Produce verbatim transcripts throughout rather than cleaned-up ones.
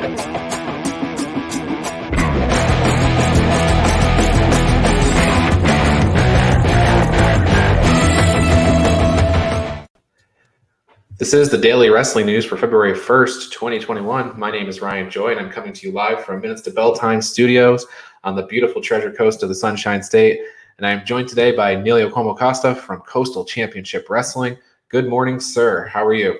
This is the Daily Wrestling News for February first, twenty twenty-one. My name is Ryan Joy, and I'm coming to you live from Minutes to Bell Time Studios on the beautiful Treasure Coast of the Sunshine State. And I'm joined today by Neilio Cuomo Costa from Coastal Championship Wrestling. Good morning, sir. How are you?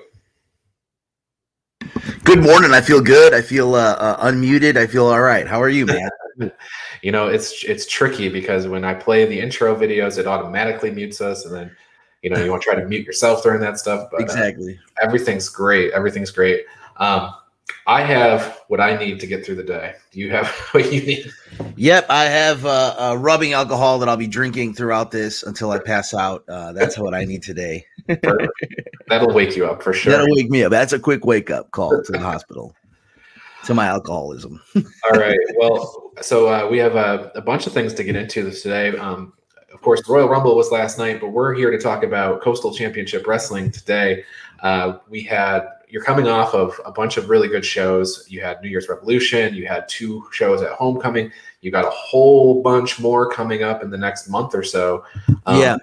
Good morning. I feel good. I feel uh, uh, unmuted. I feel all right. How are you, man? You know, it's it's tricky because when I play the intro videos, it automatically mutes us, and then you know, you want to try to mute yourself during that stuff. But exactly. Uh, everything's great. Everything's great. Um, I have what I need to get through the day. Do you have what you need? Yep. I have uh, uh, rubbing alcohol that I'll be drinking throughout this until I pass out. Uh, that's what I need today. That'll wake you up for sure. That'll wake me up. That's a quick wake up call to the hospital, to my alcoholism. All right. Well, so uh, we have a, a bunch of things to get into this today. Um, Of course, the Royal Rumble was last night, but we're here to talk about Coastal Championship Wrestling today. Uh, we had you're coming off of a bunch of really good shows. You had New Year's Revolution. You had two shows at Homecoming. You got a whole bunch more coming up in the next month or so. Um, yeah.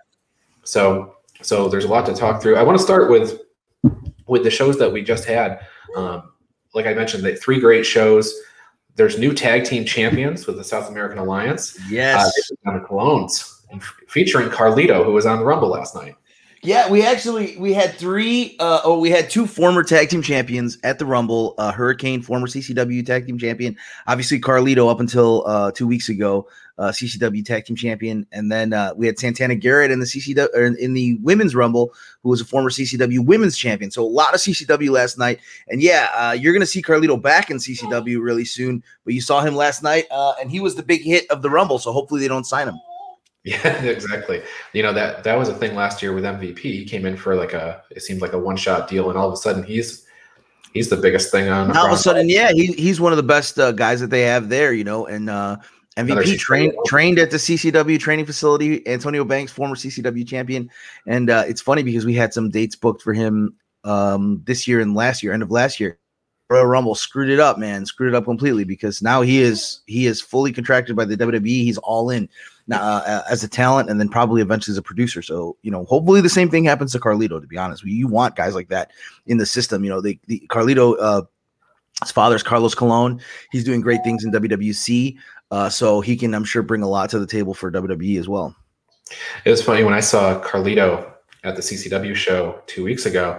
So, so there's a lot to talk through. I want to start with with the shows that we just had. Um, like I mentioned, the three great shows. There's new tag team champions with the South American Alliance. Yes. Uh, the Colognes. Featuring Carlito, who was on the Rumble last night. Yeah, we actually we had three. Uh, oh, we had two former tag team champions at the Rumble. Uh, Hurricane, former C C W tag team champion. Obviously, Carlito up until uh, two weeks ago, uh, C C W tag team champion. And then uh, we had Santana Garrett in the C C W or in the Women's Rumble, who was a former C C W Women's champion. So a lot of C C W last night. And yeah, uh, you're gonna see Carlito back in C C W really soon. But you saw him last night, uh, and he was the big hit of the Rumble. So hopefully they don't sign him. Yeah, exactly. You know, that that was a thing last year with M V P. He came in for like a, it seemed like a one-shot deal, and all of a sudden he's he's the biggest thing on. All of a sudden, yeah, he, he's one of the best uh, guys that they have there, you know, and uh, M V P trained trained at the C C W training facility. Antonio Banks, former C C W champion, and uh, it's funny because we had some dates booked for him um, this year and last year, end of last year. Royal Rumble screwed it up, man, screwed it up completely because now he is he is fully contracted by the W W E. He's all in now uh, as a talent, and then probably eventually as a producer. So you know, hopefully the same thing happens to Carlito. To be honest, you want guys like that in the system. You know, they, the Carlito, uh, his father's Carlos Colon. He's doing great things in W W C, uh, so he can, I'm sure, bring a lot to the table for W W E as well. It was funny when I saw Carlito at the C C W show two weeks ago.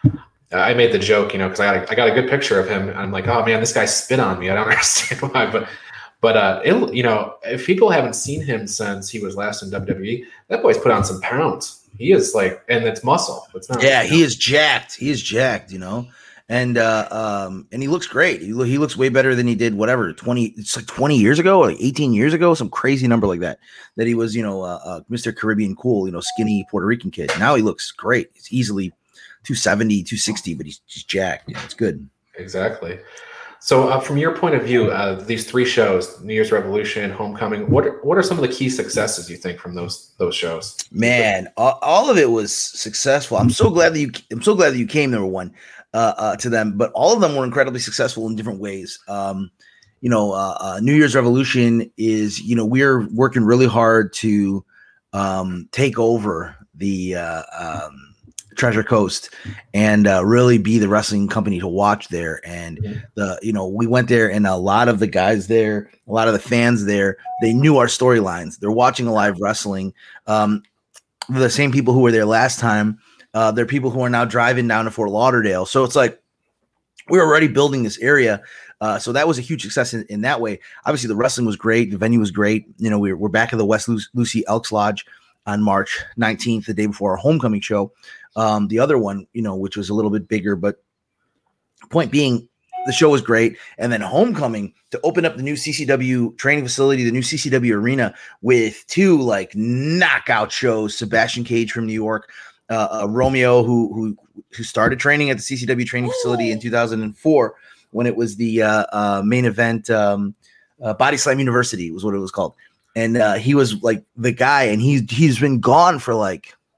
I made the joke, you know, because I got a, I got a good picture of him. And I'm like, oh man, this guy spit on me. I don't understand why, but but uh, it, you know, if people haven't seen him since he was last in W W E, that boy's put on some pounds. He is like, and it's muscle. It's not. Yeah, you know. he is jacked. He is jacked. You know, and uh, um, and he looks great. He, he looks way better than he did whatever twenty. It's like twenty years ago, like eighteen years ago, some crazy number like that. That he was, you know, uh, uh, Mister Caribbean cool, you know, skinny Puerto Rican kid. Now he looks great. He's easily two seventy, two sixty, but he's just jacked. Yeah, it's good. Exactly. So uh, from your point of view, uh, these three shows, New Year's Revolution, Homecoming, what are, what are some of the key successes you think from those those shows? Man, all, all of it was successful. I'm so glad that you I'm so glad that you came, number one, uh, uh, to them, but all of them were incredibly successful in different ways. Um, you know, uh, uh, New Year's Revolution is, you know, we're working really hard to um, take over the uh, um, Treasure Coast and uh, really be the wrestling company to watch there. And mm-hmm. the, you know, we went there and a lot of the guys there, a lot of the fans there, they knew our storylines. They're watching a live wrestling. Um, the same people who were there last time, uh, they're people who are now driving down to Fort Lauderdale. So it's like, we're already building this area. Uh, so that was a huge success in, in that way. Obviously the wrestling was great. The venue was great. You know, we're, we're back at the West Lu- Lucy Elks Lodge on March nineteenth, the day before our homecoming show. Um, the other one, you know, which was a little bit bigger, but point being, the show was great. And then homecoming to open up the new C C W training facility, the new C C W arena with two like knockout shows. Sebastian Cage from New York, uh, uh, Romeo, who, who, who started training at the C C W training facility in two thousand four when it was the uh, uh, main event, um, uh, Body Slam University was what it was called. And uh, he was like the guy, and he's, he's been gone for like,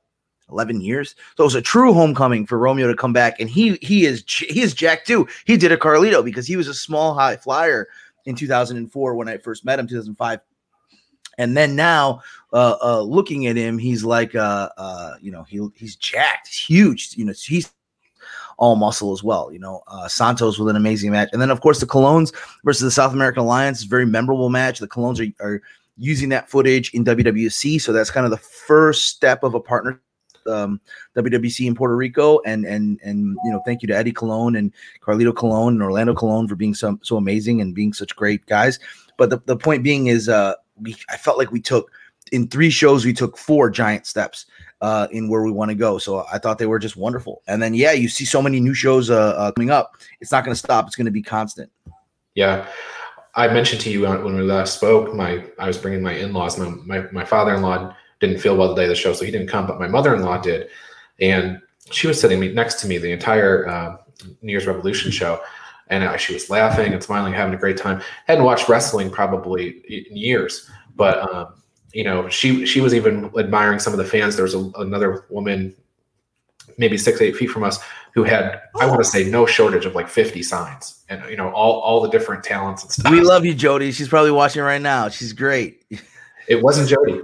eleven years. So it was a true homecoming for Romeo to come back, and he he is he is jacked too. He did a Carlito because he was a small high flyer in two thousand four when I first met him, two thousand five. And then now, uh, uh, looking at him, he's like, uh, uh, you know, he he's jacked, he's huge. You know, he's all muscle as well. You know, uh, Santos with an amazing match, and then of course the Colognes versus the South American Alliance, very memorable match. The Colognes are, are using that footage in W W C, so that's kind of the first step of a partner. Um, W W C in Puerto Rico, and and and you know, thank you to Eddie Colon and Carlito Colon and Orlando Colon for being so so amazing and being such great guys. But the, the point being is, uh, we I felt like we took in three shows we took four giant steps uh, in where we want to go. So I thought they were just wonderful. And then yeah, you see so many new shows uh, uh, coming up. It's not going to stop. It's going to be constant. Yeah. I mentioned to you when we last spoke, my I was bringing my in-laws. My my, my father-in-law didn't feel well the day of the show, so he didn't come, but my mother-in-law did. And she was sitting me next to me the entire uh, New Year's Revolution show. And uh, she was laughing and smiling, having a great time. Hadn't watched wrestling probably in years, but um, you know, she she was even admiring some of the fans. There was a, another woman, maybe six, eight feet from us, who had, I want to say, no shortage of like fifty signs, and you know, all all the different talents and stuff. We love you, Jody. She's probably watching right now. She's great. It wasn't Jody.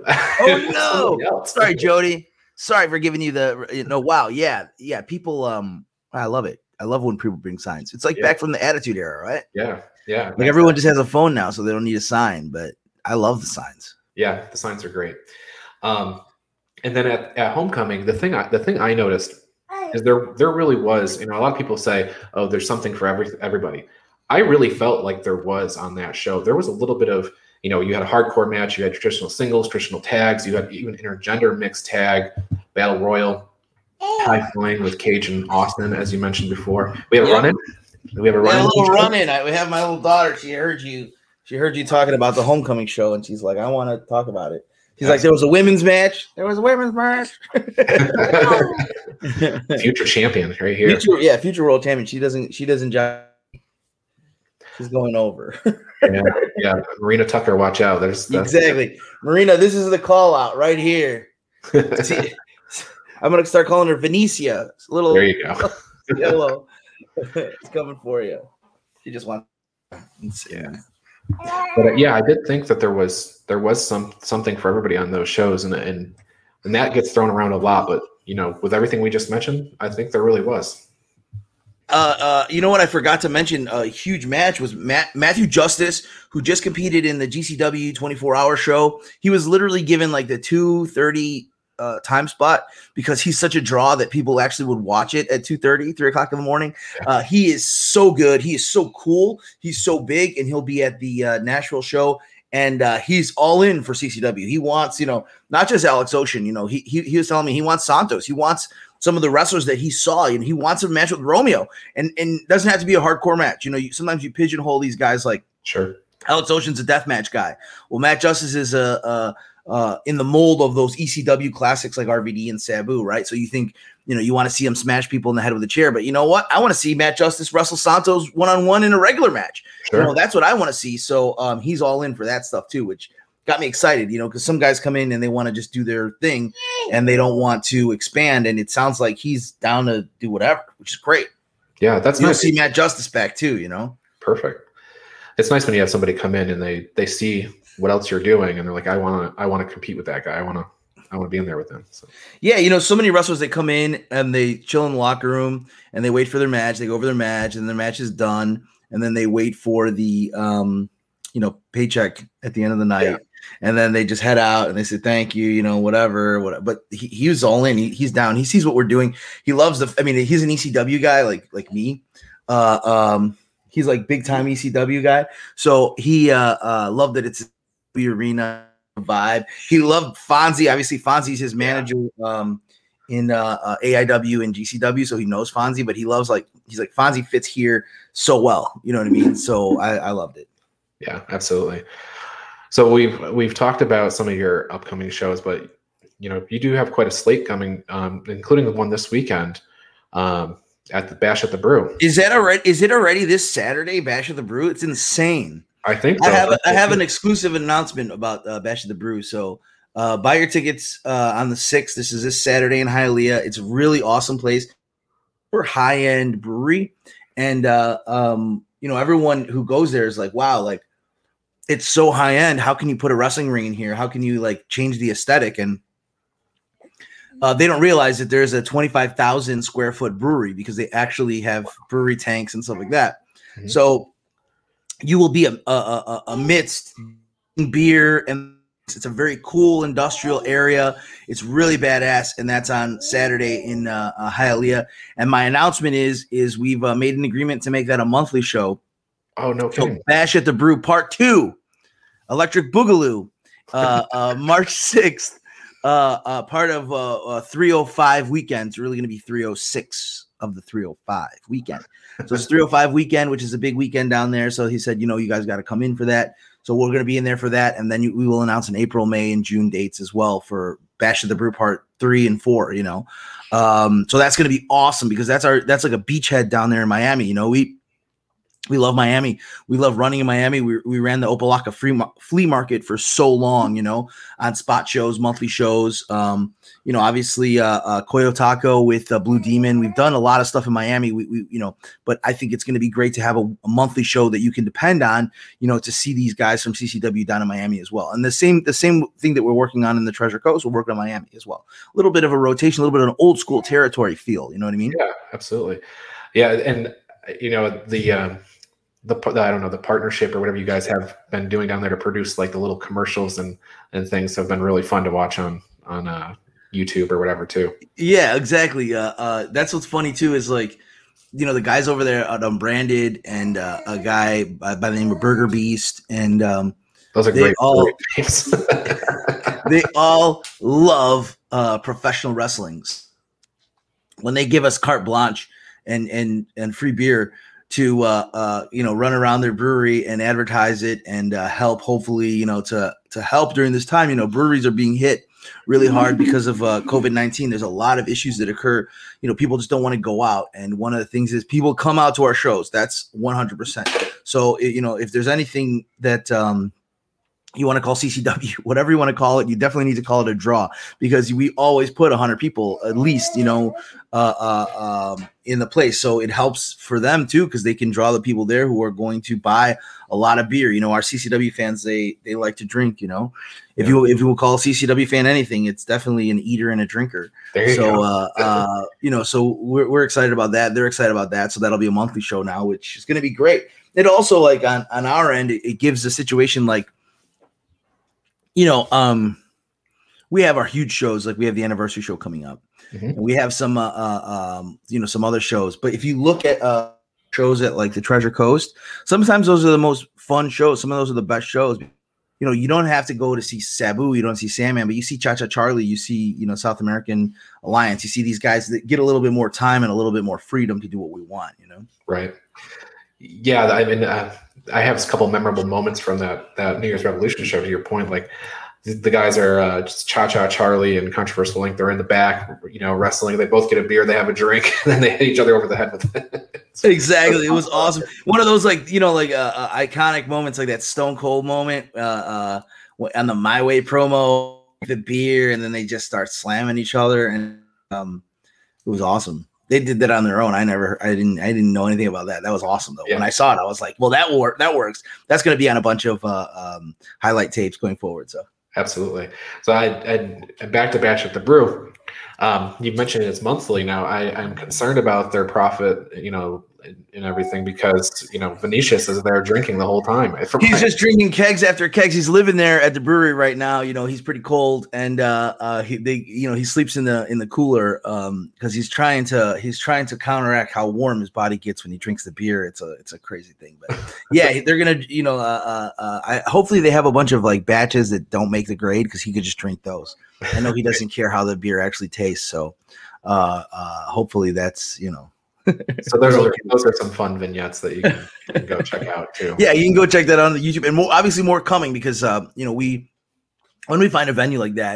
Oh no! Sorry, Jody. Sorry for giving you the. You know, wow. Yeah, yeah. People. Um, I love it. I love when people bring signs. It's like Yeah. back from the Attitude Era, right? Yeah, yeah. Like everyone just has a phone now, so they don't need a sign. But I love the signs. Yeah, the signs are great. Um, and then at, at Homecoming, the thing I, the thing I noticed is there there really was, you know, a lot of people say, oh, there's something for every everybody. I really felt like there was on that show. There was a little bit of, you know, you had a hardcore match, you had traditional singles, traditional tags, you had even intergender mixed tag, battle royal, high flying with Cage and Austin, as you mentioned before. We have a Yeah. run in. We have a We run had in. a little run in. I, we have my little daughter. She heard you. She heard you talking about the Homecoming show, and she's like, "I want to talk about it." She's like, "There was a women's match. There was a women's match." Future champion right here. Future, yeah, future world champion. She doesn't. She doesn't. Jive. She's going over. yeah, yeah. Marina Tucker, watch out. There's that's, Exactly, Marina. This is the call out right here. See, I'm gonna start calling her Venetia. It's a little There you go. yellow. It's coming for you. She just wants. Yeah. But uh, yeah, I did think that there was there was some something for everybody on those shows, and and and that gets thrown around a lot. But you know, with everything we just mentioned, I think there really was. Uh, uh, you know what I forgot to mention? A huge match was Matt, Matthew Justice, who just competed in the G C W twenty-four hour show. He was literally given like the two thirty uh, time spot because he's such a draw that people actually would watch it at two thirty, three o'clock in the morning. Uh, he is so good. He is so cool. He's so big, and he'll be at the uh, Nashville show. And uh, he's all in for C C W. He wants, you know, not just Alex Ocean. You know, he he, he was telling me he wants Santos. He wants some of the wrestlers that he saw, and he wants a match with Romeo. And and it doesn't have to be a hardcore match. You know, you, sometimes you pigeonhole these guys like Sure. Alex Ocean's a deathmatch guy. Well, Matt Justice is a, a uh, in the mold of those E C W classics like R V D and Sabu, right? So you think, you know, you want to see him smash people in the head with a chair, but you know what? I want to see Matt Justice wrestle Santos one-on-one in a regular match. Sure. You know, that's what I want to see. So um, he's all in for that stuff too, which got me excited, you know, because some guys come in and they want to just do their thing and they don't want to expand. And it sounds like he's down to do whatever, which is great. Yeah, that's You nice. see Matt Justice back too, you know? Perfect. It's nice when you have somebody come in and they they see what else you're doing, and they're like, I want to I want to compete with that guy. I want to I want to be in there with them. So. Yeah, you know, so many wrestlers, they come in and they chill in the locker room and they wait for their match. They go over their match and their match is done. And then they wait for the, um, you know, paycheck at the end of the night. Yeah. And then they just head out and they say, thank you, you know, whatever, whatever. But he, he was all in. He, he's down. He sees what we're doing. He loves the, I mean, he's an E C W guy like, like me. Uh, um, he's like big time E C W guy. So he uh, uh, loved that it's the arena vibe. He loved Fonzie. Obviously, Fonzie's his manager um, in uh, uh, A I W and G C W, so he knows Fonzie. But he loves like he's like Fonzie fits here so well. You know what I mean? So I, I loved it. Yeah, absolutely. So we've we've talked about some of your upcoming shows, but you know you do have quite a slate coming, um, including the one this weekend um, at the Bash at the Brew. Is that already? Is it already this Saturday? Bash at the Brew? It's insane. I think I so. have a, I have an exclusive announcement about uh, Bash at the Brew. So Uh, buy your tickets uh, on the sixth. This is this Saturday in Hialeah. It's a really awesome place for high-end brewery. And, uh, um, you know, everyone who goes there is like, wow, like it's so high-end. How can you put a wrestling ring in here? How can you like change the aesthetic? And uh, they don't realize that there's a twenty-five thousand square foot brewery because they actually have brewery tanks and stuff like that. Mm-hmm. So you will be a, a, a, amidst beer, and it's a very cool industrial area. It's really badass, and that's on Saturday in uh, uh, Hialeah. And my announcement is is we've uh, made an agreement to make that a monthly show. Oh, no kidding. So Bash at the Brew Part Two, Electric Boogaloo, uh, uh, March sixth, uh, uh, part of uh, uh, three oh five weekend. It's really going to be three oh six of the three oh five weekend. So it's three oh five weekend, which is a big weekend down there. So he said, you know, you guys got to come in for that. So we're going to be in there for that. And then you, we will announce in April, May, and June dates as well for Bash of the Brew Part three and four, you know. Um, so that's going to be awesome because that's our that's like a beachhead down there in Miami. You know, we we love Miami. We love running in Miami. We we ran the Opa-locka free flea market for so long, you know, on spot shows, monthly shows. Um, you know, obviously uh, uh, Koyo Taco with uh, Blue Demon. We've done a lot of stuff in Miami. We, we you know, but I think it's going to be great to have a, a monthly show that you can depend on, you know, to see these guys from C C W down in Miami as well. And the same the same thing that we're working on in the Treasure Coast, we're working on Miami as well. A little bit of a rotation, a little bit of an old school territory feel. You know what I mean? Yeah, absolutely. Yeah, and you know the. Um, The, the I don't know the partnership or whatever you guys have been doing down there to produce like the little commercials and and things have been really fun to watch on on uh, YouTube or whatever too. Yeah, exactly. Uh, uh, that's what's funny too is like, you know, the guys over there at Unbranded and uh, a guy by, by the name of Burger Beast and um, those are they great. All, great names. They all love uh, professional wrestlings. When they give us carte blanche and and and free beer to uh, uh, you know, run around their brewery and advertise it and uh, help, hopefully, you know, to to help during this time. You know, breweries are being hit really hard because of uh, COVID nineteen. There's a lot of issues that occur. You know, people just don't want to go out. And one of the things is people come out to our shows. That's one hundred percent. So, you know, if there's anything that um, you want to call C C W, whatever you want to call it, you definitely need to call it a draw because we always put one hundred people at least, you know, uh, uh, um, in the place. So it helps for them too because they can draw the people there who are going to buy a lot of beer. You know, our C C W fans, they they like to drink, you know. If yeah. you if you will call a C C W fan anything, it's definitely an eater and a drinker. There you so, go. uh, uh, you know, so we're, we're excited about that. They're excited about that. So that'll be a monthly show now, which is going to be great. It also, like, on, on our end, it, it gives the situation, like, you know, um, we have our huge shows. Like, we have the anniversary show coming up. Mm-hmm. And we have some, uh, uh, um, you know, some other shows. But if you look at uh, shows at, like, the Treasure Coast, sometimes those are the most fun shows. Some of those are the best shows. You know, you don't have to go to see Sabu, you don't see Sandman, but you see Cha Cha Charlie, you see, you know, South American Alliance, you see these guys that get a little bit more time and a little bit more freedom to do what we want, you know? Right. Yeah. I mean, uh, I have a couple memorable moments from that, that New Year's Revolution show, to your point. Like, the guys are uh, just Cha Cha Charlie and Controversial Link. They're in the back, you know, wrestling. They both get a beer, they have a drink, and then they hit each other over the head with it. Exactly. It was awesome. One of those, like, you know, like uh, uh, iconic moments, like that Stone Cold moment uh, uh, on the My Way promo, the beer, and then they just start slamming each other. And um, it was awesome. They did that on their own. I never, I didn't, I didn't know anything about that. That was awesome though. Yeah. When I saw it, I was like, well, that work, that works. That's going to be on a bunch of uh, um, highlight tapes going forward. So. Absolutely. So I, I back to Bash at the Brew. Um, you mentioned it's monthly now. I, I'm concerned about their profit, you know, and, and everything because, you know, Vinicius is there drinking the whole time. He's my- just drinking kegs after kegs. He's living there at the brewery right now. You know, he's pretty cold, and uh, uh, he, they, you know, he sleeps in the in the cooler um, because he's trying to he's trying to counteract how warm his body gets when he drinks the beer. It's a it's a crazy thing, but yeah, they're gonna, you know, uh, uh, I hopefully they have a bunch of like batches that don't make the grade because he could just drink those. I know he doesn't care how the beer actually tastes, so uh, uh, hopefully that's, you know. So those are those are some fun vignettes that you can, you can go check out too. Yeah, you can go check that out on the YouTube, and more, obviously more coming because uh, you know, we when we find a venue like that,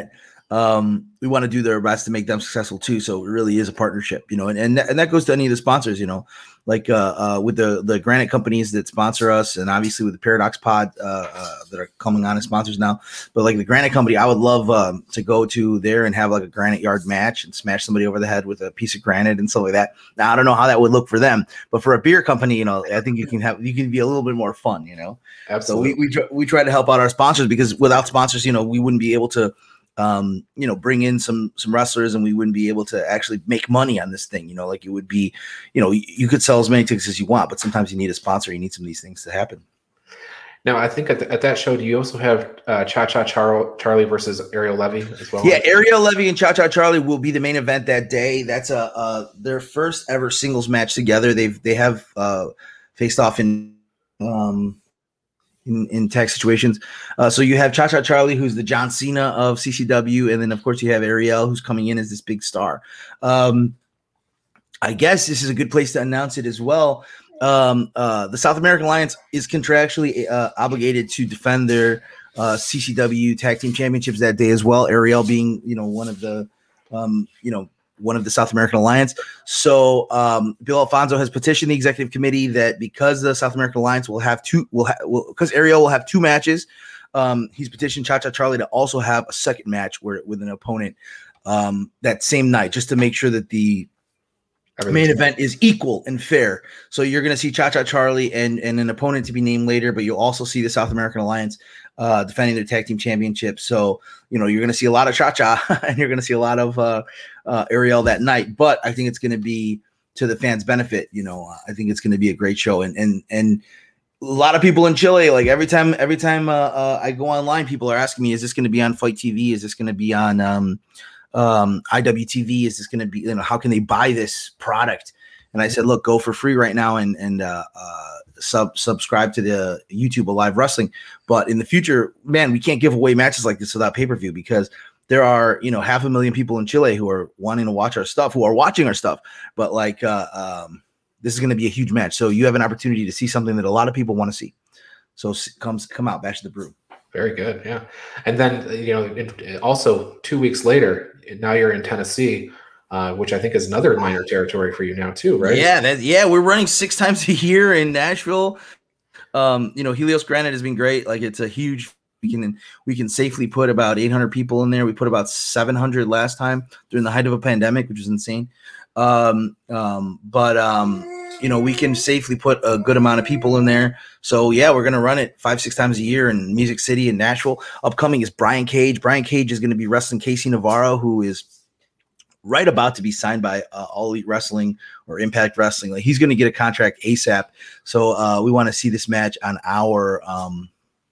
um, we want to do their best to make them successful too. So it really is a partnership, you know, and and, th- and that goes to any of the sponsors, you know, like uh, uh, with the the granite companies that sponsor us, and obviously with the Paradox Pod uh, uh, that are coming on as sponsors now. But like the granite company, I would love um, to go to there and have like a granite yard match and smash somebody over the head with a piece of granite and stuff like that. Now I don't know how that would look for them, but for a beer company, you know, I think you can have you can be a little bit more fun, you know. Absolutely. So we we try, we try to help out our sponsors, because without sponsors, you know, we wouldn't be able to. Um, you know, bring in some some wrestlers, and we wouldn't be able to actually make money on this thing. You know, like it would be, you know, you, you could sell as many tickets as you want, but sometimes you need a sponsor. You need some of these things to happen. Now, I think at, the, at that show, do you also have uh, Cha Cha Char- Charlie versus Ariel Levy as well? Yeah, Ariel Levy and Cha Cha Charlie will be the main event that day. That's a uh, their first ever singles match together. They've they have uh, faced off in. Um, In, in tag situations. Uh, so you have Cha Cha Charlie, who's the John Cena of C C W. And then, of course, you have Ariel, who's coming in as this big star. Um, I guess this is a good place to announce it as well. Um, uh, the South American Alliance is contractually uh, obligated to defend their uh, C C W Tag Team Championships that day as well. Ariel being, you know, one of the, um, you know, one of the South American Alliance. So um, Bill Alfonso has petitioned the executive committee that because the South American Alliance will have two, will have, because Ariel will have two matches, um, he's petitioned Cha Cha Charlie to also have a second match where with an opponent um, that same night, just to make sure that the main event is equal and fair. So you're going to see Cha Cha Charlie and, and an opponent to be named later, but you'll also see the South American Alliance uh, defending their tag team championship. So, you know, you're going to see a lot of Cha Cha and you're going to see a lot of uh, uh, Ariel that night, but I think it's going to be to the fans' benefit. You know, I think it's going to be a great show. And, and, and a lot of people in Chile, like every time, every time uh, uh, I go online, people are asking me, is this going to be on Fight T V? Is this going to be on, um, um I W T V? Is this going to be, you know, how can they buy this product? And I said, look, go for free right now and and uh, uh sub subscribe to the YouTube of Live Wrestling. But in the future, man, we can't give away matches like this without pay-per-view, because there are, you know, half a million people in Chile who are wanting to watch our stuff, who are watching our stuff. But like uh um this is going to be a huge match, so you have an opportunity to see something that a lot of people want to see. So comes come out, Bash the Brew. Very good, yeah. And then, you know, it, also two weeks later, now you're in Tennessee, uh, which I think is another minor territory for you now too, right? Yeah, that, yeah, we're running six times a year in Nashville. Um, you know, Helios Granite has been great. Like, it's a huge. We can we can safely put about eight hundred people in there. We put about seven hundred last time during the height of a pandemic, which was insane. Um, um, but um, you know, we can safely put a good amount of people in there. So yeah, we're gonna run it five, six times a year in Music City and Nashville. Upcoming is Brian Cage. Brian Cage is going to be wrestling Casey Navarro, who is right about to be signed by uh, All Elite Wrestling or Impact Wrestling. Like, he's going to get a contract ASAP. So uh, we want to see this match on our um,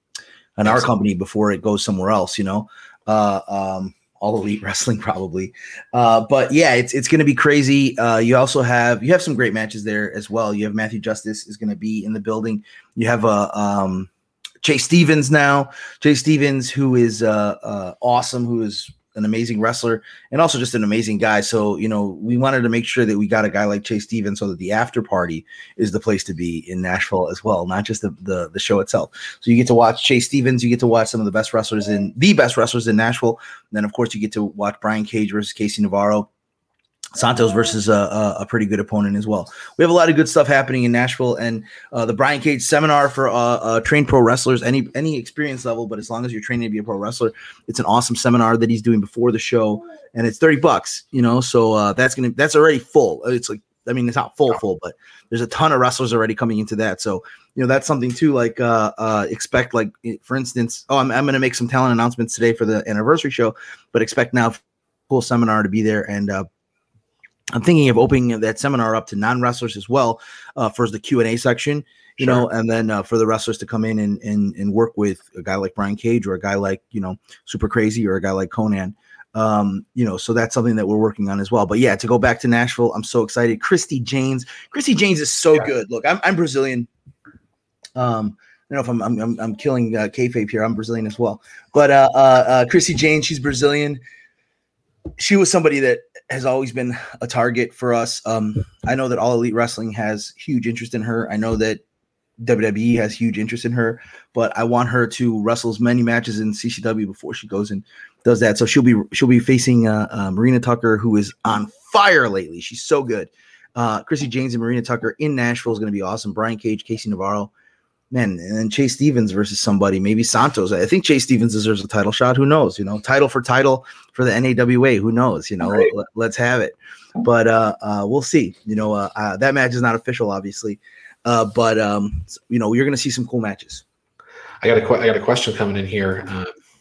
on our company before it goes somewhere else. You know, uh, um, All Elite Wrestling probably. Uh, but yeah, it's it's going to be crazy. Uh, you also have you have some great matches there as well. You have Matthew Justice is going to be in the building. You have a uh, um, Chase Stevens now. Chase Stevens, who is uh, uh, awesome, who is an amazing wrestler and also just an amazing guy. So, you know, we wanted to make sure that we got a guy like Chase Stevens so that the after party is the place to be in Nashville as well, not just the, the, the show itself. So you get to watch Chase Stevens, you get to watch some of the best wrestlers in the best wrestlers in Nashville. And then of course you get to watch Brian Cage versus Casey Navarro, Santos versus a, a pretty good opponent as well. We have a lot of good stuff happening in Nashville, and uh, the Brian Cage seminar for uh, uh, trained pro wrestlers, any any experience level, but as long as you're training to be a pro wrestler, it's an awesome seminar that he's doing before the show, and it's thirty bucks, you know, so uh, that's gonna that's already full. It's like, I mean, it's not full full, but there's a ton of wrestlers already coming into that. So, you know, that's something too, like uh, uh, expect, like, for instance, oh, I'm, I'm going to make some talent announcements today for the anniversary show, but expect now full seminar to be there. And uh, I'm thinking of opening that seminar up to non-wrestlers as well uh, for the Q and A section, you sure. know, and then uh, for the wrestlers to come in and, and and work with a guy like Brian Cage or a guy like, you know, Super Crazy or a guy like Conan. Um, you know, so that's something that we're working on as well. But yeah, to go back to Nashville, I'm so excited. Christy Janes. Christy Janes is so yeah. good. Look, I'm, I'm Brazilian. Um, I don't know if I'm I'm I'm, I'm killing uh, kayfabe here. I'm Brazilian as well. But uh, uh, uh, Christy Janes, she's Brazilian. She was somebody that has always been a target for us. Um, I know that All Elite Wrestling has huge interest in her. I know that W W E has huge interest in her, but I want her to wrestle as many matches in C C W before she goes and does that. So she'll be she'll be facing uh, uh, Marina Tucker, who is on fire lately. She's so good. Uh, Chrissy James and Marina Tucker in Nashville is going to be awesome. Brian Cage, Casey Navarro, man, and then Chase Stevens versus somebody, maybe Santos. I think Chase Stevens deserves a title shot. Who knows? You know, title for title for the N A W A. Who knows? You know, right. let, let's have it. But uh, uh, we'll see. You know, uh, uh, that match is not official, obviously. Uh, but um, you know, you're going to see some cool matches. I got a qu- I got a question coming in here. Uh,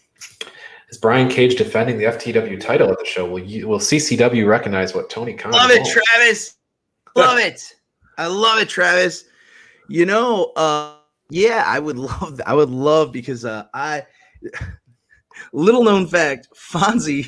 is Brian Cage defending the F T W title at the show? Will you, will C C W recognize what Tony Khan? Love it, Travis. Love it. I love it, Travis. You know, uh, yeah, I would love. I would love because uh, I. Little known fact: Fonzie,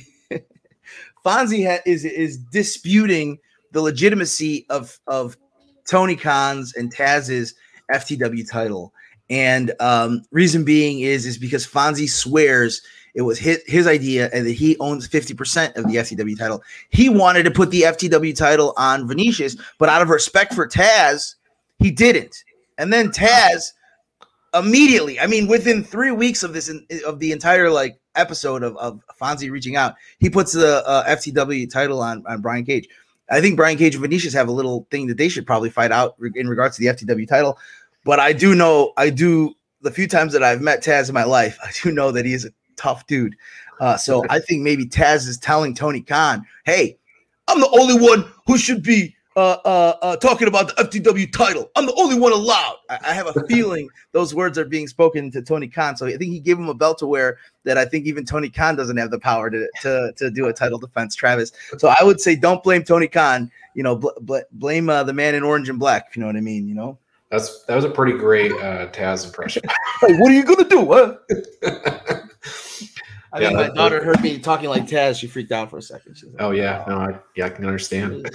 Fonzie ha- is is disputing the legitimacy of of. Tony Khan's and Taz's F T W title. And um, reason being is, is because Fonzie swears it was his, his idea and that he owns fifty percent of the F T W title. He wanted to put the F T W title on Vinicius, but out of respect for Taz, he didn't. And then Taz immediately, I mean, within three weeks of this, of the entire like episode of, of Fonzie reaching out, he puts the uh, F T W title on, on Brian Cage. I think Brian Cage and Vinicius have a little thing that they should probably fight out in regards to the F T W title. But I do know, I do, the few times that I've met Taz in my life, I do know that he is a tough dude. Uh, so I think maybe Taz is telling Tony Khan, hey, I'm the only one who should be uh, uh, uh, talking about the F T W title. I'm the only one allowed. I, I have a feeling those words are being spoken to Tony Khan. So I think he gave him a belt to wear that I think even Tony Khan doesn't have the power to to, to do a title defense, Travis. So I would say don't blame Tony Khan. You know, bl- bl- blame uh, the man in orange and black, if you know what I mean, you know? That's That was a pretty great uh, Taz impression. Hey, what are you going to do, huh? I Yeah, think my that's daughter perfect. heard me talking like Taz. She freaked out for a second. She's like, Oh, yeah. No, I, yeah, I can understand.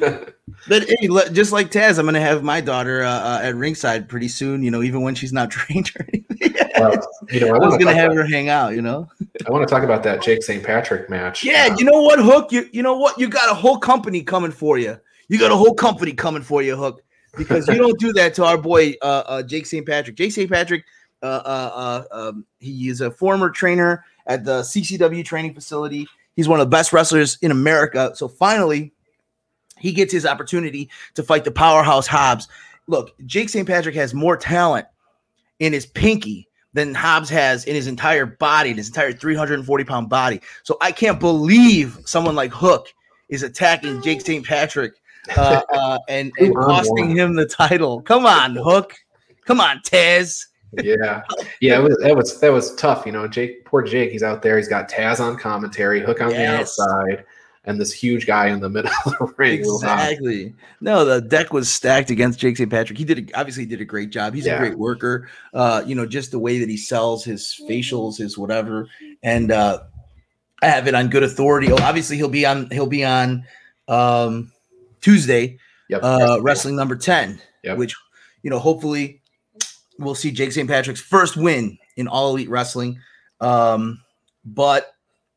But hey, le- just like Taz, I'm going to have my daughter uh, uh, at ringside pretty soon, you know, even when she's not trained or anything. Well, you know, I, I was wanna going to talk have about- her hang out, you know? I want to talk about that Jake Saint Patrick match. Yeah, Um, you know what, Hook? You you know what? You got a whole company coming for you. You got a whole company coming for you, Hook, because you don't do that to our boy uh, uh, Jake Saint Patrick. Jake Saint Patrick, uh, uh, uh, um, he is a former trainer at the C C W training facility. He's one of the best wrestlers in America. So finally, he gets his opportunity to fight the powerhouse Hobbs. Look, Jake Saint Patrick has more talent in his pinky than Hobbs has in his entire body, in his entire three hundred forty pound body. So I can't believe someone like Hook is attacking Jake Saint Patrick uh, uh, and, and costing him the title. Come on, Hook. Come on, Taz. Yeah, yeah, it was, that was that was tough. You know, Jake, poor Jake, he's out there. He's got Taz on commentary, Hook on Yes. the outside, and this huge guy in the middle of the ring. Exactly. No, the deck was stacked against Jake Saint Patrick. He did a, obviously did a great job. He's Yeah. a great worker. Uh, you know, just the way that he sells his facials, his whatever, and uh, I have it on good authority. Oh, obviously he'll be on. He'll be on um, Tuesday. Yep. Uh, wrestling number ten, Yep. which you know, hopefully we'll see Jake Saint Patrick's first win in All Elite Wrestling. Um, but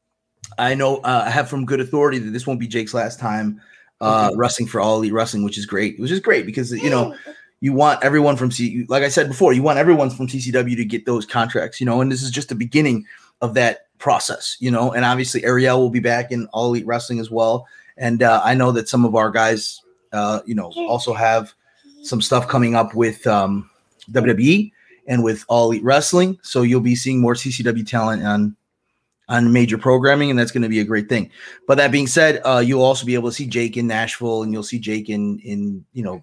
I know uh, I have from good authority that this won't be Jake's last time uh, Okay. wrestling for All Elite Wrestling, which is great. Which is great because you know you want everyone from C, like I said before, you want everyone from C C W to get those contracts, you know, and this is just the beginning of that process, you know. And obviously Ariel will be back in All Elite Wrestling as well, and uh, I know that some of our guys, uh, you know, also have some stuff coming up with um, W W E and with All Elite Wrestling, so you'll be seeing more C C W talent on. on major programming, and that's going to be a great thing. But that being said, uh, you'll also be able to see Jake in Nashville, and you'll see Jake in, in you know,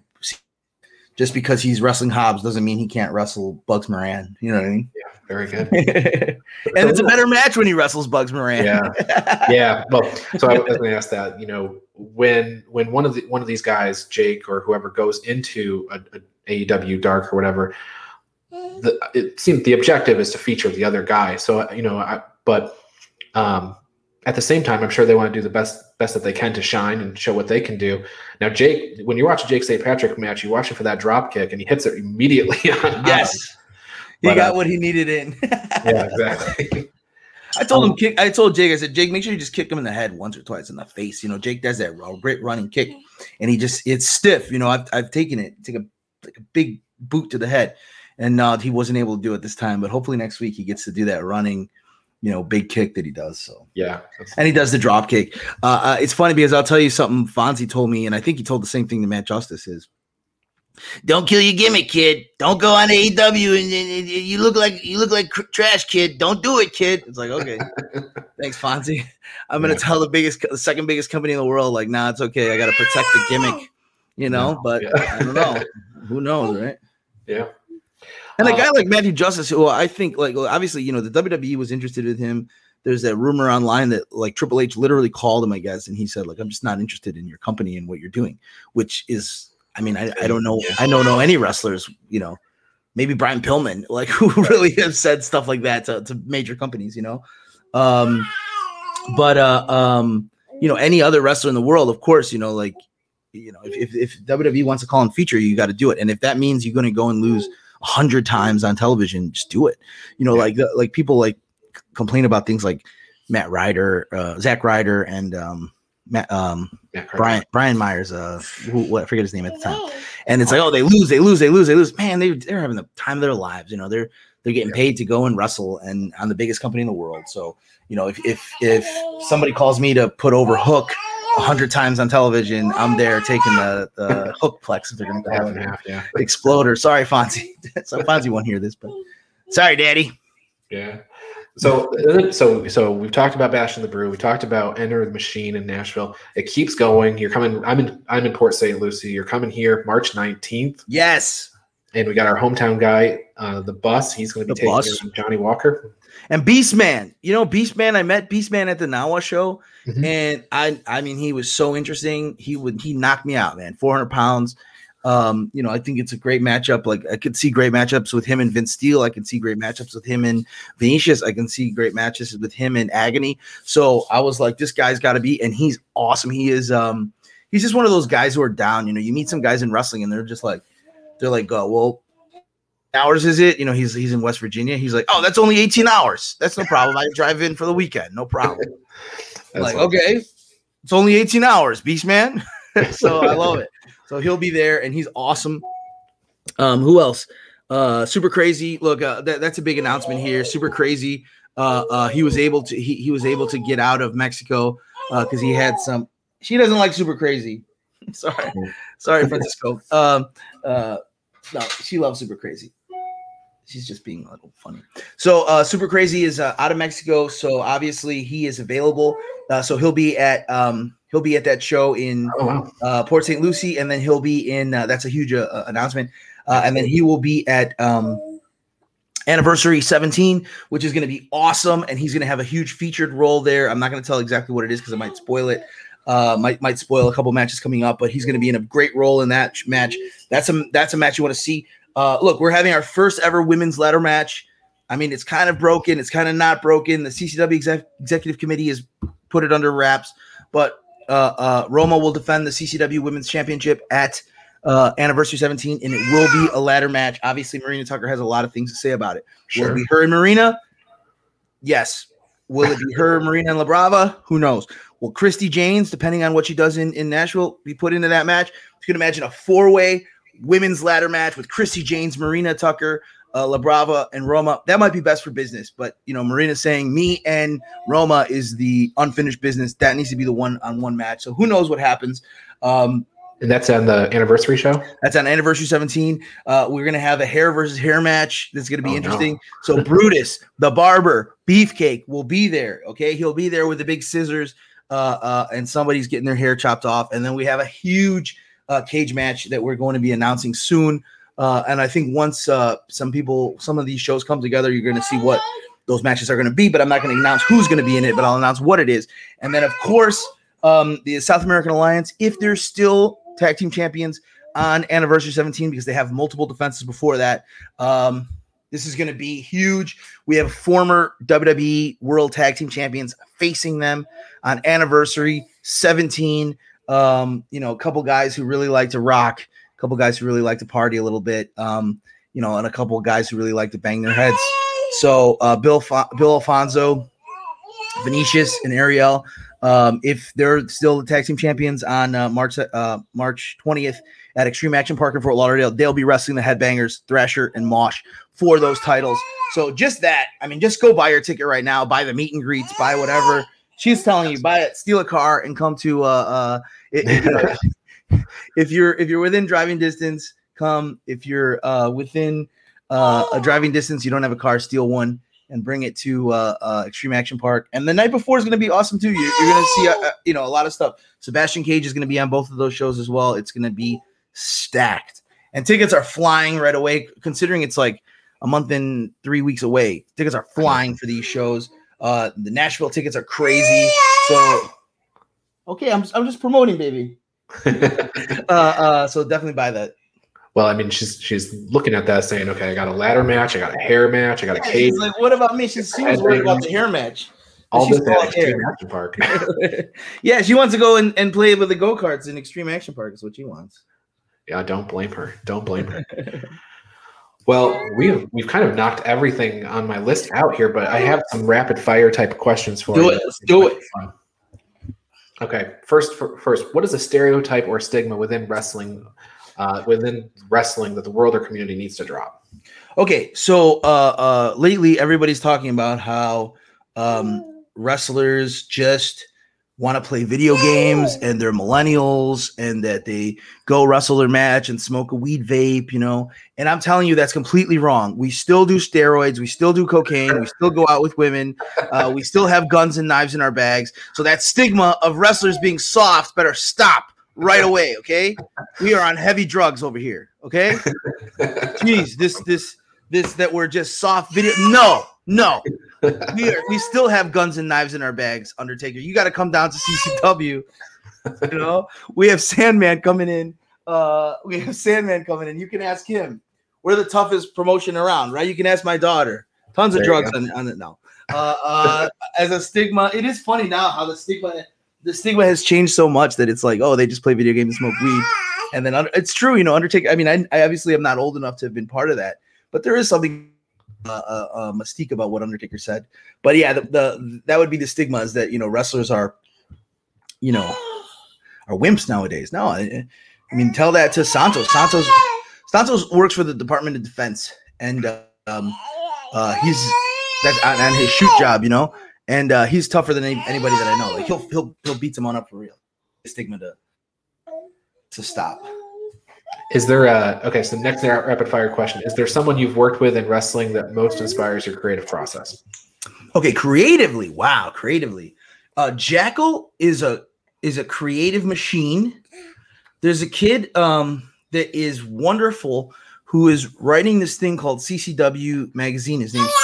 just because he's wrestling Hobbs doesn't mean he can't wrestle Bugs Moran. You know what I mean? Yeah, very good. And it's a better match when he wrestles Bugs Moran. Yeah, yeah. Well, so I was going to ask that. You know, when when one of the one of these guys, Jake or whoever, goes into a, a A E W Dark or whatever, the, it seems the objective is to feature the other guy. So you know, I, but. Um, at the same time, I'm sure they want to do the best best that they can to shine and show what they can do. Now, Jake, when you watch a Jake Saint Patrick match, you watch it for that drop kick, and he hits it immediately. On Yes, he But, got uh, what he needed in. yeah, exactly. I told him kick. I told Jake. I said, Jake, make sure you just kick him in the head once or twice in the face. You know, Jake does that great running kick, and he just it's stiff. You know, I've I've taken it, take a like a big boot to the head. And uh, he wasn't able to do it this time, but hopefully next week he gets to do that running, you know, big kick that he does. So yeah, and he does the drop kick. Uh, uh, it's funny because I'll tell you something Fonzie told me, and I think he told the same thing to Matt Justice is, don't kill your gimmick, kid. Don't go on A E W and, and, and you look like you look like cr- trash, kid. Don't do it, kid. It's like, okay, thanks, Fonzie. I'm gonna yeah. tell the biggest, the second biggest company in the world, like, nah, it's okay. I got to protect the gimmick, you know. No, but yeah. I don't know. Who knows, right? Yeah. And a guy like Matthew Justice, who I think, like, obviously, you know, the W W E was interested in him. There's that rumor online that, like, Triple H literally called him, I guess, and he said, like, I'm just not interested in your company and what you're doing, which is, I mean, I, I don't know. I don't know any wrestlers, you know, maybe Brian Pillman, like, who really have said stuff like that to, to major companies, you know. Um, but, uh, um, you know, any other wrestler in the world, of course, you know, like, you know, if, if, if W W E wants to call and feature you, you got to do it. And if that means you're going to go and lose a hundred times on television, just do it. You know, like, like people like complain about things like Matt Ryder, uh, Zack Ryder, and, um, Matt, um, Matt Brian Brian Myers, uh, who, what I forget his name at the time, and it's like, oh, they lose, they lose, they lose, they lose. Man, they they're having the time of their lives. You know, they're they're getting paid to go and wrestle, and on the biggest company in the world. So, you know, if if if somebody calls me to put over Hook a hundred times on television, I'm there taking the the Hook plex if they're going to half and half, yeah, exploder. Sorry, Fonzie. So Fonzie won't hear this, but sorry, Daddy. Yeah. So, so, so we've talked about Bash in the Brew. We talked about Enter the Machine in Nashville. It keeps going. You're coming. I'm in. I'm in Port Saint Lucie. You're coming here March nineteenth. Yes. And we got our hometown guy, uh, the Bus. He's going to be the taking on Johnny Walker and Beastman. You know, Beastman. I met Beastman at the Nawa show, mm-hmm. and I. I mean, he was so interesting. He would. He knocked me out, man. four hundred pounds. Um, you know, I think it's a great matchup. Like, I could see great matchups with him and Vince Steele. I can see great matchups with him and Vinicius. I can see great matches with him and Agony. So I was like, this guy's got to be, and he's awesome. He is, um, he's just one of those guys who are down. You know, you meet some guys in wrestling and they're just like, they're like, oh, well, hours is it? You know, he's he's in West Virginia. He's like, oh, that's only eighteen hours. That's no problem. I can drive in for the weekend, no problem. Like, awesome. Okay, it's only eighteen hours, Beast Man. So I love it. So he'll be there, and he's awesome. Um, who else? Uh, Super Crazy. Look, uh, that, that's a big announcement here. Super Crazy. Uh, uh, he was able to he, he was able to get out of Mexico because uh, he had some. She doesn't like Super Crazy. Sorry, sorry, Francisco. Um, uh, no, she loves Super Crazy. She's just being a little funny. So uh, Super Crazy is uh, out of Mexico, so obviously he is available. Uh, so he'll be at um, he'll be at that show in oh, wow. uh, Port Saint Lucie, and then he'll be in. Uh, that's a huge uh, announcement, uh, and then he will be at um, Anniversary seventeen, which is going to be awesome, and he's going to have a huge featured role there. I'm not going to tell exactly what it is because I might spoil it. Uh, might might spoil a couple matches coming up, but he's going to be in a great role in that match. That's a that's a match you want to see. Uh, look, we're having our first ever women's ladder match. I mean, it's kind of broken. It's kind of not broken. The C C W exec- executive committee has put it under wraps, but uh, uh, Roma will defend the C C W Women's Championship at uh, Anniversary seventeen, and it will be a ladder match. Obviously, Marina Tucker has a lot of things to say about it. Sure. Will it be her and Marina? Yes. Will it be her, Marina, and La Brava? Who knows? Will Christy Janes, depending on what she does in, in Nashville, be put into that match? You can imagine a four-way women's ladder match with Christy Janes, Marina Tucker, uh, La Brava, and Roma. That might be best for business, but you know, Marina's saying me and Roma is the unfinished business. That needs to be the one-on-one match. So who knows what happens? Um, and that's on the anniversary show? That's on Anniversary seventeen. Uh, we're going to have a hair versus hair match. That's going to be oh, interesting. No. So Brutus, the barber, Beefcake will be there. Okay. He'll be there with the big scissors uh, uh, and somebody's getting their hair chopped off. And then we have a huge uh, cage match that we're going to be announcing soon. Uh, and I think once uh, some people, some of these shows come together, you're going to see what those matches are going to be, but I'm not going to announce who's going to be in it, but I'll announce what it is. And then of course, um, the South American Alliance, if they're still tag team champions on Anniversary seventeen, because they have multiple defenses before that. Um, this is going to be huge. We have former W W E World Tag Team Champions facing them on Anniversary seventeen. Um, you know, a couple guys who really like to rock, a couple guys who really like to party a little bit, um, you know, and a couple of guys who really like to bang their heads. So uh, Bill Fa- Bill Alfonso, Vinicius, and Ariel. Um, if they're still the tag team champions on uh, March uh, March twentieth, at Extreme Action Park in Fort Lauderdale. They'll be wrestling the Headbangers, Thrasher, and Mosh for those titles. So just that, I mean, just go buy your ticket right now, buy the meet and greets, buy whatever. She's telling you, buy it, steal a car, and come to. Uh, uh, it, it, you know, if you're if you're within driving distance, come. If you're uh, within uh, a driving distance, you don't have a car, steal one and bring it to uh, uh, Extreme Action Park. And the night before is going to be awesome too. You're, you're going to see, uh, you know, a lot of stuff. Sebastian Cage is going to be on both of those shows as well. It's going to be stacked, and tickets are flying right away. Considering it's like a month and three weeks away, tickets are flying for these shows. Uh, the Nashville tickets are crazy. So, okay, I'm I'm just promoting, baby. uh, uh, so definitely buy that. Well, I mean, she's she's looking at that saying, okay, I got a ladder match, I got a hair match, I got a cage. She's like, what about me? She's, she was worried about the hair match. All she's this at Extreme Action Park. Yeah, she wants to go and, and play with the go-karts in Extreme Action Park is what she wants. Yeah, don't blame her. Don't blame her. Well, we've we've kind of knocked everything on my list out here, but I have some rapid fire type of questions for do you. It, let's do it. Okay, first first, what is a stereotype or stigma within wrestling? Uh, within wrestling that the world or community needs to drop? Okay, so uh, uh, lately everybody's talking about how um, wrestlers just want to play video games and they're millennials and that they go wrestle their match and smoke a weed vape, you know. And I'm telling you, that's completely wrong. We still do steroids. We still do cocaine. We still go out with women. Uh, we still have guns and knives in our bags. So that stigma of wrestlers being soft better stop right away, okay? We are on heavy drugs over here, okay? Jeez, this, this, this, that we're just soft video. No, no. We are, we still have guns and knives in our bags, Undertaker. You got to come down to C C W. You know, we have Sandman coming in. Uh, we have Sandman coming in. You can ask him. We're the toughest promotion around, right? You can ask my daughter. Tons of there drugs on, on it now. Uh, uh, as a stigma, it is funny now how the stigma. The stigma has changed so much that it's like, oh, they just play video games and smoke weed. And then it's true, you know, Undertaker. I mean, I, I obviously am not old enough to have been part of that, but there is something uh, uh, uh, mystique about what Undertaker said. But yeah, the, the that would be the stigma is that, you know, wrestlers are, you know, are wimps nowadays. No, I, I mean, tell that to Santos. Santos Santos works for the Department of Defense, and uh, um, uh, he's that's on, on his shoot job, you know. And uh, he's tougher than any, anybody that I know. Like he'll he'll he'll beat someone up for real. Stigma to to stop. Is there a okay? So next rapid fire question: is there someone you've worked with in wrestling that most inspires your creative process? Okay, creatively, wow, creatively. Uh, Jackal is a is a creative machine. There's a kid um, that is wonderful who is writing this thing called C C W magazine. His name's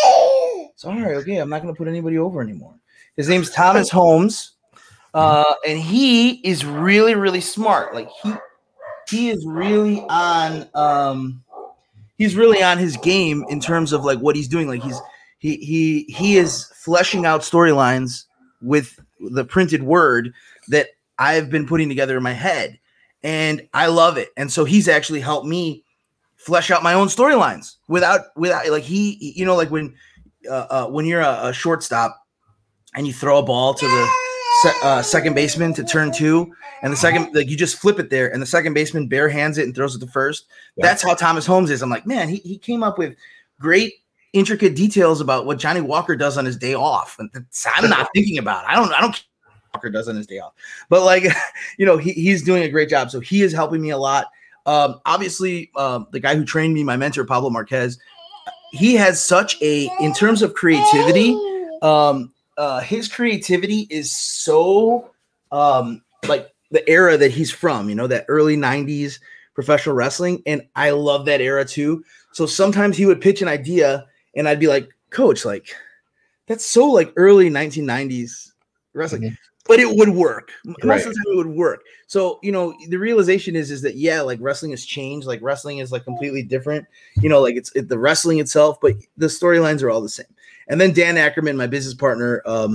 Sorry, okay, I'm not going to put anybody over anymore. His name's Thomas Holmes, uh, and he is really, really smart. Like he, he is really on, um, he's really on his game in terms of like what he's doing. Like he's he he he is fleshing out storylines with the printed word that I've been putting together in my head, and I love it. And so he's actually helped me flesh out my own storylines without without like he, you know, like when. Uh, uh, when you're a, a shortstop and you throw a ball to the se- uh, second baseman to turn two, and the second, like you just flip it there, and the second baseman bare hands it and throws it to first. Yeah. That's how Thomas Holmes is. I'm like, man, he he came up with great, intricate details about what Johnny Walker does on his day off, and I'm not thinking about it. I don't, I don't care what Walker does on his day off, but like, you know, he he's doing a great job. So he is helping me a lot. Um, obviously, um, the guy who trained me, my mentor Pablo Marquez. He has such a, in terms of creativity, um, uh, his creativity is so um, like the era that he's from, you know, that early nineties professional wrestling. And I love that era too. So sometimes he would pitch an idea and I'd be like, coach, like that's so like early nineteen nineties wrestling, mm-hmm. but it would work. Most right. of the time it would work. So, you know, the realization is, is that, yeah, like wrestling has changed. Like wrestling is like completely different, you know, like it's it, the wrestling itself, but the storylines are all the same. And then Dan Ackerman, my business partner, um,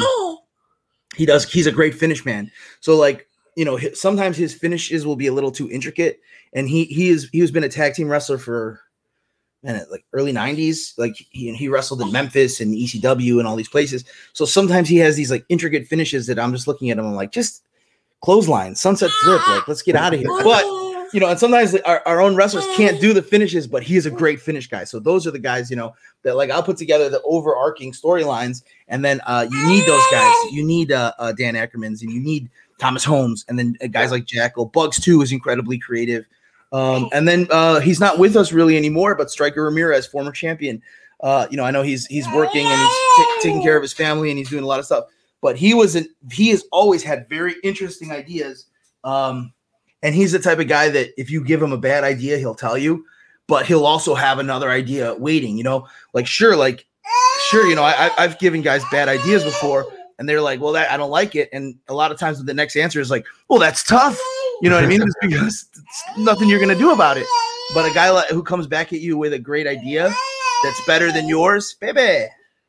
he does, he's a great finish man. So like, you know, sometimes his finishes will be a little too intricate. And he, he is, he has been a tag team wrestler for man, like early nineties. Like he, he wrestled in Memphis and E C W and all these places. So sometimes he has these like intricate finishes that I'm just looking at him. I'm like, just clothesline, sunset flip, like let's get out of here. But you know, and sometimes our, our own wrestlers can't do the finishes, but he is a great finish guy. So those are the guys, you know, that like I'll put together the overarching storylines, and then uh, you need those guys. You need uh, uh, Dan Ackermans, and you need Thomas Holmes, and then uh, guys like Jackal. Bugs too is incredibly creative. Um, and then uh, he's not with us really anymore, but Striker Ramirez, former champion. Uh, you know, I know he's he's working and he's t- taking care of his family and he's doing a lot of stuff. But he was an, he has always had very interesting ideas. Um, and he's the type of guy that if you give him a bad idea, he'll tell you, but he'll also have another idea waiting, you know, like, sure, like, sure, you know, I, I've given guys bad ideas before and they're like, well, that I don't like it. And a lot of times the next answer is like, well, that's tough. You know what I mean? It's because it's nothing you're going to do about it. But a guy like, who comes back at you with a great idea that's better than yours, baby.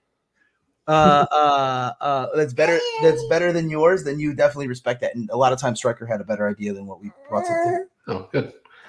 Uh, uh, uh, that's better. That's better than yours. Then you definitely respect that. And a lot of times, Striker had a better idea than what we brought to him. Oh, good.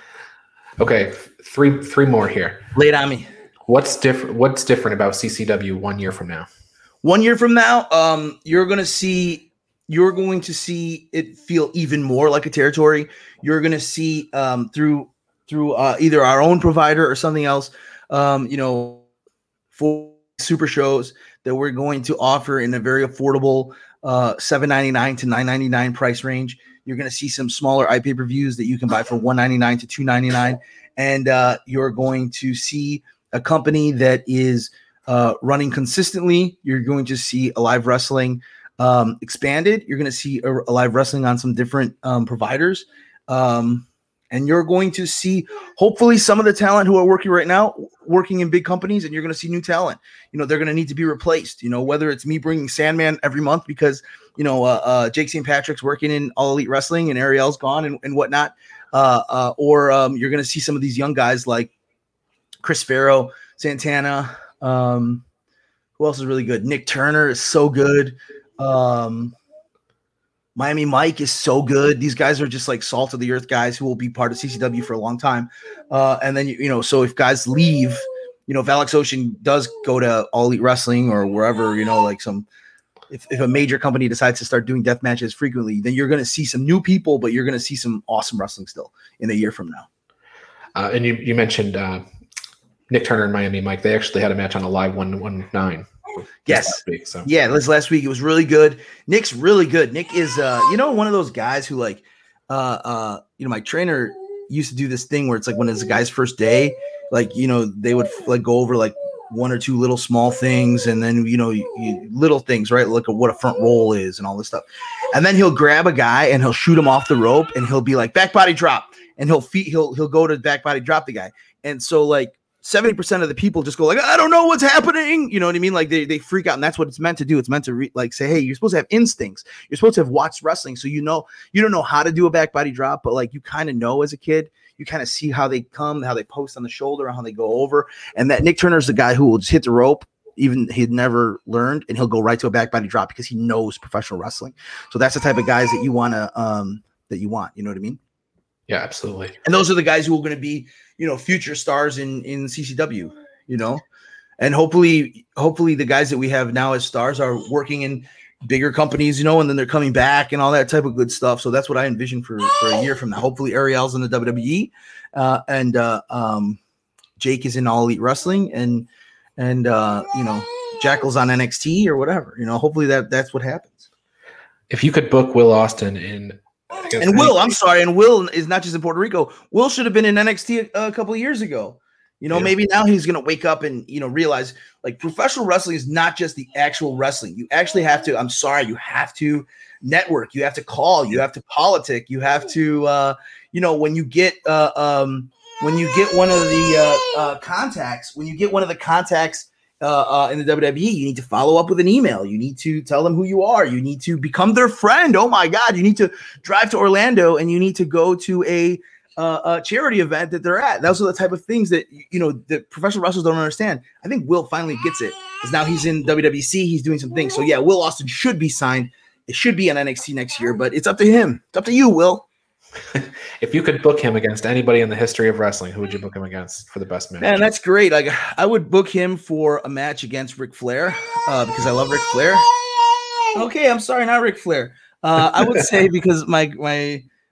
Okay, three three more here. Lay it on me. What's different? What's different about C C W one year from now? One year from now, um, you're gonna see. You're going to see it feel even more like a territory. You're gonna see um, through through uh, either our own provider or something else. Um, you know, for super shows that we're going to offer in a very affordable uh, seven ninety-nine to nine ninety-nine price range. You're going to see some smaller iPay-per-views that you can buy for one ninety-nine to two ninety-nine, and uh, you're going to see a company that is uh, running consistently. You're going to see Alive Wrestling um, expanded. You're going to see Alive Wrestling on some different um, providers. Um, And you're going to see, hopefully, some of the talent who are working right now, working in big companies, and you're going to see new talent. You know, they're going to need to be replaced. You know, whether it's me bringing Sandman every month because, you know, uh, uh, Jake Saint Patrick's working in All Elite Wrestling and Ariel's gone and, and whatnot. Uh, uh, or um, you're going to see some of these young guys like Chris Farrow, Santana. Um, who else is really good? Nick Turner is so good. Um, Miami Mike is so good. These guys are just like salt of the earth guys who will be part of C C W for a long time. Uh, and then, you, you know, so if guys leave, you know, if Alex Ocean does go to All Elite Wrestling or wherever, you know, like some, if, if a major company decides to start doing death matches frequently, then you're going to see some new people, but you're going to see some awesome wrestling still in a year from now. Uh, and you, you mentioned uh, Nick Turner and Miami Mike. They actually had a match on a live one one nine. Yes. Last week, so. Yeah, this last week it was really good. Nick's really good. Nick is uh, you know, one of those guys who like uh uh you know, my trainer used to do this thing where it's like when it's a guy's first day, like, you know, they would like go over like one or two little small things and then, you know, you, you, little things, right? Look at what a front roll is and all this stuff. And then he'll grab a guy and he'll shoot him off the rope and he'll be like back body drop and he'll feet he'll he'll go to back body drop the guy. And so like seventy percent of the people just go like, I don't know what's happening. You know what I mean? Like they, they freak out, and that's what it's meant to do. It's meant to re- like say, hey, you're supposed to have instincts. You're supposed to have watched wrestling. So, you know, you don't know how to do a back body drop, but like you kind of know as a kid, you kind of see how they come, how they post on the shoulder, how they go over. And that Nick Turner's the guy who will just hit the rope, even he'd never learned, and he'll go right to a back body drop because he knows professional wrestling. So that's the type of guys that you want to, um, that you want, you know what I mean? Yeah, absolutely. And those are the guys who are going to be, you know, future stars in, in C C W, you know, and hopefully, hopefully the guys that we have now as stars are working in bigger companies, you know, and then they're coming back and all that type of good stuff. So that's what I envision for, for a year from now. Hopefully Ariel's in the W W E uh, and uh, um, Jake is in All Elite Wrestling and, and uh, you know, Jackal's on N X T or whatever, you know, hopefully that that's what happens. If you could book Will Austin in, and Will, I'm sorry, and Will is not just in Puerto Rico. Will should have been in N X T a, a couple of years ago. You know, yeah. Maybe now he's going to wake up and, you know, realize like professional wrestling is not just the actual wrestling. You actually have to, I'm sorry, you have to network. You have to call. You have to politic. You have to, uh, you know, when you get, uh, um, when you get one of the uh, uh, contacts, when you get one of the contacts Uh, uh, in the W W E, you need to follow up with an email. You need to tell them who you are. You need to become their friend. Oh my God. You need to drive to Orlando and you need to go to a, uh, a charity event that they're at. Those are the type of things that, you know, the professional wrestlers don't understand. I think Will finally gets it because now he's in W W C. He's doing some things. So yeah, Will Austin should be signed. It should be on N X T next year, but it's up to him. It's up to you, Will. If you could book him against anybody in the history of wrestling, who would you book him against for the best match? Man, that's great. Like I would book him for a match against Ric Flair uh, because I love Ric Flair. Okay, I'm sorry, not Ric Flair. Uh, I would say because my my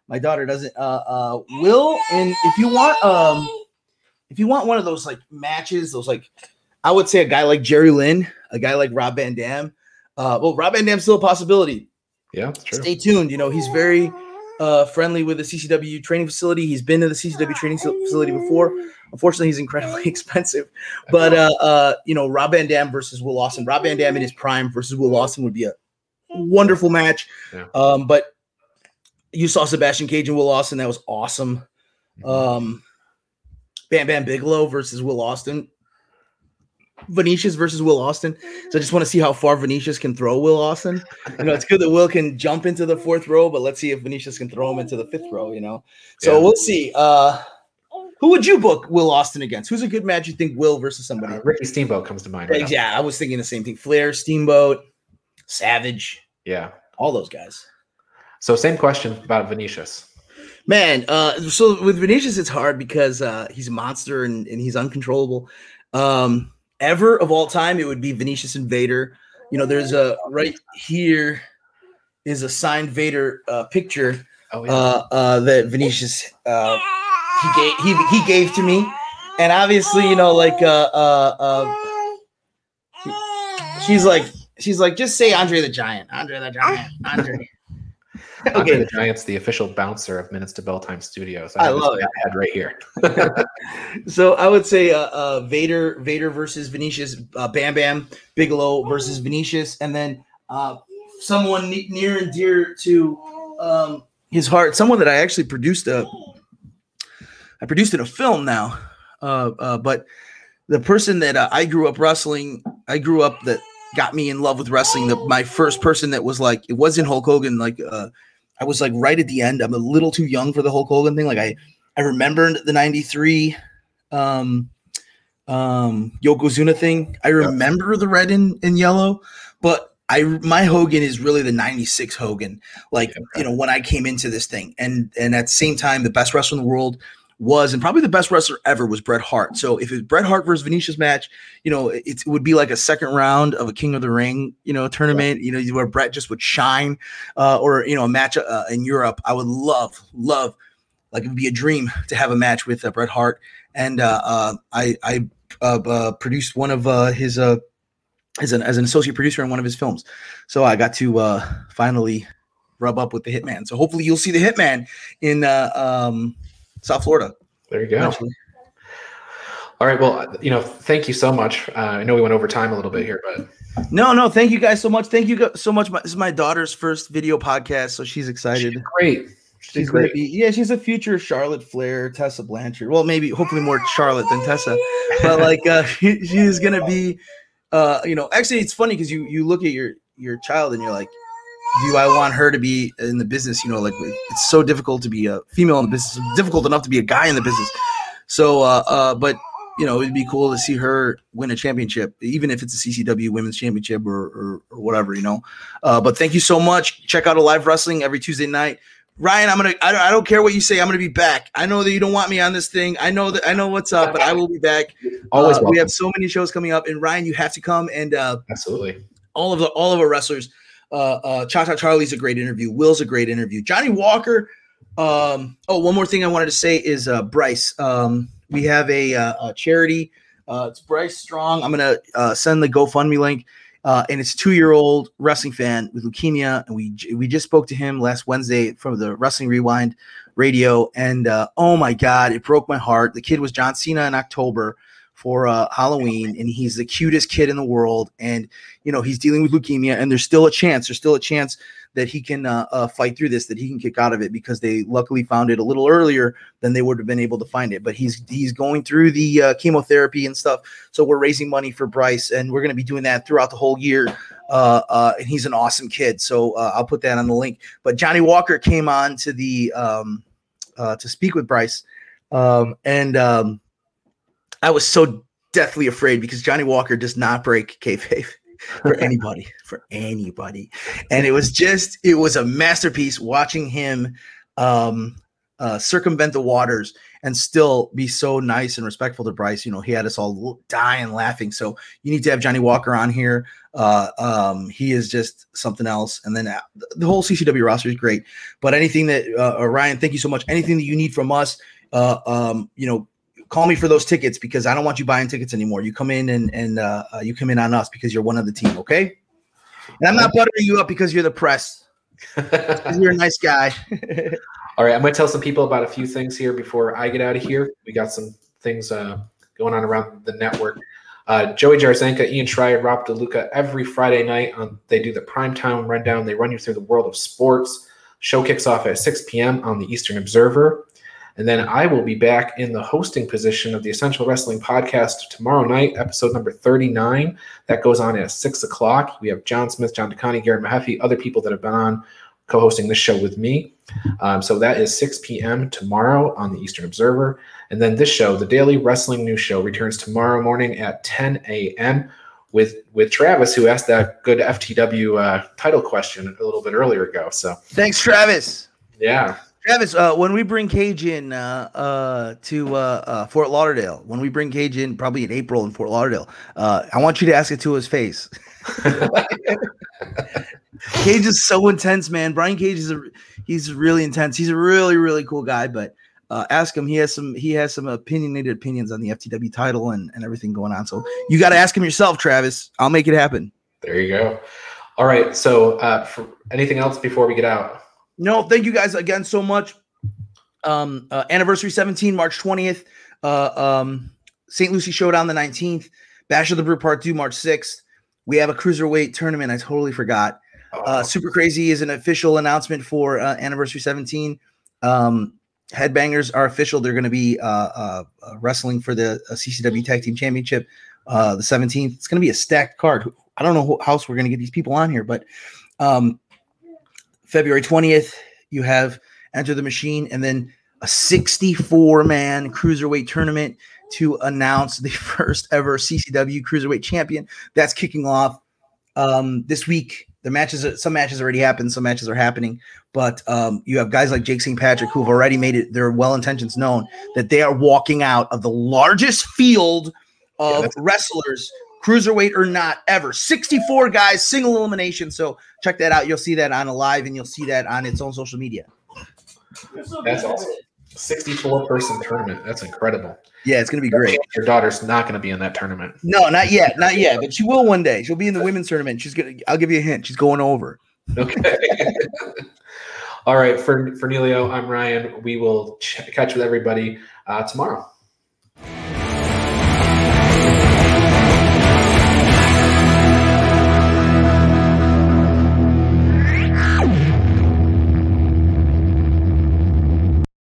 My daughter doesn't. Uh, uh, Will, and if you want, um, if you want one of those like matches, those like, I would say a guy like Jerry Lynn, a guy like Rob Van Dam. Uh, well, Rob Van Dam's still a possibility. Yeah, that's true. Stay tuned. You know, he's very uh, friendly with the C C W training facility. He's been to the C C W training facility before. Unfortunately, he's incredibly expensive. But, uh, uh, you know, Rob Van Dam versus Will Austin. Rob Van Dam in his prime versus Will Austin would be a wonderful match. Yeah. Um, but you saw Sebastian Cage and Will Austin. That was awesome. Um, Bam Bam Bigelow versus Will Austin. Venetius versus Will Austin. So I just want to see how far Venetius can throw Will Austin. You know, it's good that Will can jump into the fourth row, but let's see if Venetius can throw him into the fifth row, you know. So yeah. We'll see. Uh, who would you book Will Austin against? Who's a good match you think Will versus somebody? Uh, Ricky Steamboat comes to mind. Right yeah, now. I was thinking the same thing. Flair, Steamboat, Savage. Yeah. All those guys. So same question about Venetius. Man, uh, so with Venetius, it's hard because uh, he's a monster and, and he's uncontrollable. Um, ever of all time, it would be Venetius and Vader. You know, there's a right here is a signed Vader uh, picture oh, yeah. uh, uh, that Venetius uh, he gave he he gave to me, and obviously, you know, like uh, uh, uh, she's like she's like just say Andre the Giant, Andre the Giant, Andre. Okay. Andre the Giant's the official bouncer of Minutes to Bell Time Studios. I, I love it. Head right here. So I would say uh, uh, Vader, Vader versus Venetius, uh, Bam Bam Bigelow versus Venetius, and then uh, someone ne- near and dear to um, his heart, someone that I actually produced a, I produced in a film now, uh, uh, but the person that uh, I grew up wrestling, I grew up that got me in love with wrestling. The, my first person that was like, it wasn't Hulk Hogan, like. Uh, I was like right at the end. I'm a little too young for the Hulk Hogan thing. Like I, I remembered the ninety-three um, um, Yokozuna thing. I remember the red and, and yellow, but I my Hogan is really the ninety-six Hogan. Like, okay. You know, when I came into this thing, and and at the same time, the best wrestler in the world was, and probably the best wrestler ever was Bret Hart. So if it's Bret Hart versus Venetius match, you know, it, it would be like a second round of a King of the Ring, you know, tournament, yeah. You know, where Bret just would shine, uh, or, you know, a match uh, in Europe. I would love, love, like it would be a dream to have a match with uh, Bret Hart. And uh, uh, I, I uh, uh, produced one of uh, his, uh, as an, as an associate producer in one of his films. So I got to uh, finally rub up with the Hitman. So hopefully you'll see the Hitman in, uh, um, South Florida. There you go. Eventually. All right. Well, you know, thank you so much. Uh, I know we went over time a little bit here, but no, no. Thank you guys so much. Thank you so much. This is my daughter's first video podcast, so she's excited. She's great. She's, she's great. Be, yeah, she's a future Charlotte Flair, Tessa Blanchard. Well, maybe hopefully more Charlotte than Tessa, but like uh, she, she's gonna be. Uh, you know, actually, it's funny because you you look at your your child and you're like, do I want her to be in the business? You know, like it's so difficult to be a female in the business. It's difficult enough to be a guy in the business. So, uh, uh, but you know, it'd be cool to see her win a championship, even if it's a C C W Women's Championship or or, or whatever, you know. Uh, but thank you so much. Check out Alive Wrestling every Tuesday night. Ryan, I'm gonna. I don't, I don't care what you say. I'm gonna be back. I know that you don't want me on this thing. I know that. I know what's up, but I will be back. Always. Uh, we have so many shows coming up, and Ryan, you have to come. And uh, absolutely, all of the all of our wrestlers. Uh, uh, Cha Cha Charlie's a great interview. Will's a great interview. Johnny Walker. Um, oh, one more thing I wanted to say is uh, Bryce. Um, we have a, uh, a charity. Uh, it's Bryce Strong. I'm gonna uh, send the GoFundMe link, uh, and it's a two-year-old wrestling fan with leukemia, and we we just spoke to him last Wednesday from the Wrestling Rewind radio, and uh, oh my God, it broke my heart. The kid was John Cena in October for uh, Halloween, and he's the cutest kid in the world. And, you know, he's dealing with leukemia, and there's still a chance, there's still a chance that he can uh, uh, fight through this, that he can kick out of it, because they luckily found it a little earlier than they would have been able to find it. But he's, he's going through the uh, chemotherapy and stuff. So we're raising money for Bryce, and we're going to be doing that throughout the whole year. Uh, uh, and he's an awesome kid. So uh, I'll put that on the link. But Johnny Walker came on to the, um, uh, to speak with Bryce. Um, and, um, I was so deathly afraid because Johnny Walker does not break kayfabe for anybody, for anybody. And it was just, it was a masterpiece watching him um, uh, circumvent the waters and still be so nice and respectful to Bryce. You know, he had us all dying laughing. So you need to have Johnny Walker on here. Uh, um, he is just something else. And then the whole C C W roster is great. But anything that uh, Ryan, thank you so much. Anything that you need from us, uh, um, you know, call me for those tickets because I don't want you buying tickets anymore. You come in and and uh, uh, you come in on us because you're one of the team, okay? And I'm not buttering you up because you're the press. You're a nice guy. All right, I'm going to tell some people about a few things here before I get out of here. We got some things uh, going on around the network. Uh, Joey Jarzenka, Ian Schreier, Rob DeLuca, every Friday night, on, they do the primetime rundown. They run you through the world of sports. Show kicks off at six p.m. on the Eastern Observer. And then I will be back in the hosting position of the Essential Wrestling Podcast tomorrow night, episode number thirty-nine. That goes on at six o'clock. We have John Smith, John DeConnie, Garrett Mahaffey, other people that have been on co-hosting this show with me. Um, so that is six p.m. tomorrow on the Eastern Observer. And then this show, the Daily Wrestling News Show, returns tomorrow morning at ten a.m. with with Travis, who asked that good F T W uh, title question a little bit earlier ago. So thanks, Travis. Yeah. Travis, uh, when we bring Cage in uh, uh, to uh, uh, Fort Lauderdale, when we bring Cage in probably in April in Fort Lauderdale, uh, I want you to ask it to his face. Cage is so intense, man. Brian Cage is a he's really intense. He's a really, really cool guy, but uh, ask him. He has some he has some opinionated opinions on the F T W title and, and everything going on. So you got to ask him yourself, Travis. I'll make it happen. There you go. All right. So uh, for anything else before we get out? No, thank you guys again so much. Um, uh, anniversary seventeen, March twentieth. Uh, um, Saint Lucie Showdown the nineteenth. Bash of the Brew Part two, March sixth. We have a cruiserweight tournament. I totally forgot. Uh, Super Crazy is an official announcement for uh, anniversary seventeen. Um, Headbangers are official. They're going to be uh, uh, uh, wrestling for the uh, C C W Tag Team Championship uh, the seventeenth. It's going to be a stacked card. I don't know who, how else we're going to get these people on here, but um, February twentieth, you have Enter the Machine, and then a sixty-four man cruiserweight tournament to announce the first ever C C W cruiserweight champion. That's kicking off um, this week. The matches, some matches already happened, some matches are happening, but um, you have guys like Jake Saint Patrick who've already made it their well intentions known that they are walking out of the largest field of yeah, wrestlers, cruiserweight or not, ever. sixty-four guys, single elimination. So check that out. You'll see that on a live, and you'll see that on its own social media. That's awesome. sixty-four person tournament. That's incredible. Yeah, it's going to be great. Your daughter's not going to be in that tournament. No, not yet. Not yet. But she will one day. She'll be in the women's tournament. She's going to, I'll give you a hint. She's going over. Okay. All right. For, for Neilio, I'm Ryan. We will ch- catch with everybody uh, tomorrow.